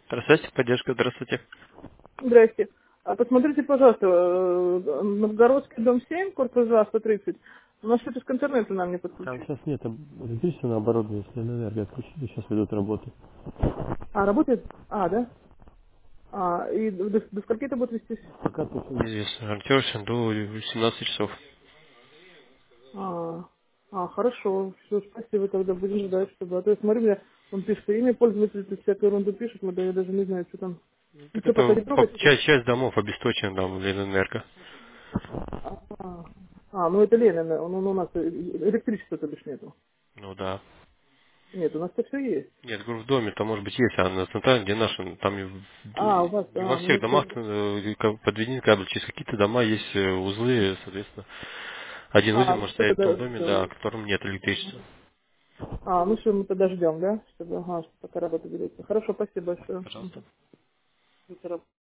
Здравствуйте, поддержка, здравствуйте. Здрасте. Посмотрите, пожалуйста, Новгородский, дом 7, корпус 2, 130. У нас что-то с интернета нам не Там подключить. сейчас нет электричественного оборудования, если энергия отключили, сейчас ведут работы. Работает? Да? И до скольки это будет вестись? Пока точно неизвестно. Ориентируемся до 17 часов. А, хорошо. Все, спасибо, тогда будем ждать, чтобы... А то я смотрю, он пишет имя пользователя, тут всякую ерунду пишет, но да, я даже не знаю, что там. Так Ничего пока это не трогайте. часть домов обесточена там, Ленэнерго. А, ну это Ленина, он у нас электричества, то бишь нету. Ну да. Нет, у нас-то все есть. Нет, говорю, в доме-то может быть есть, а на центральном, где наш, там У вас, не во всех ну все. домах подведены кабель. Через какие-то дома есть узлы, соответственно. Один узел Ну может все, стоять в том тогда доме, да, все. в котором нет электричества. Ну все, мы тогда ждем, да? Чтобы, чтобы пока работа берется. Хорошо, спасибо большое. Пожалуйста. Мгм.